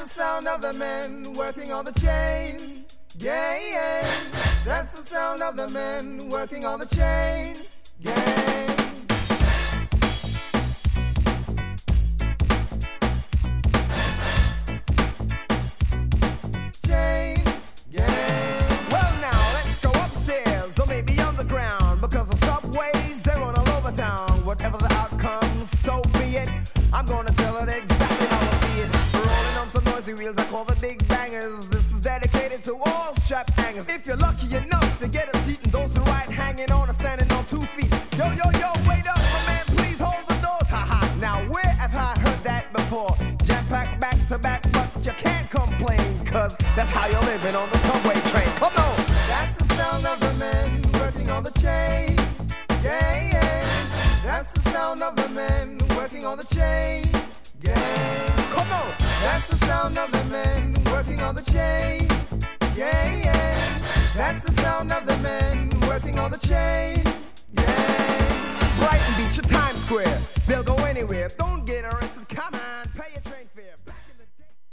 the sound of the men working on the chain gang. That's the sound of the men working on the chain gang. Chain gang. Well now, let's go upstairs or maybe underground, because the subways, they run all over town. Whatever the outcome, so be it. I'm gonna tell it exactly how I see it. Rolling on some noisy wheels I call the big bangers. This is dedicated to all strap hangers. If you're lucky enough to get a seat, and those who ride hanging on or standing on 2 feet. Yo, yo, yo, wait up, my man, please hold the doors. Haha, now where have I heard that before? Jam-packed back to back, but you can't complain, cause that's how you're living on the subway train. Come on! That's the sound of the men working on the chain gang. That's the sound of the men working on the chain gang. Come on! That's the sound of the men working on the chain gang. That's the sound of the men working on the chain gang. Brighton Beach or Times Square, they'll go anywhere. Don't get arrested, come on.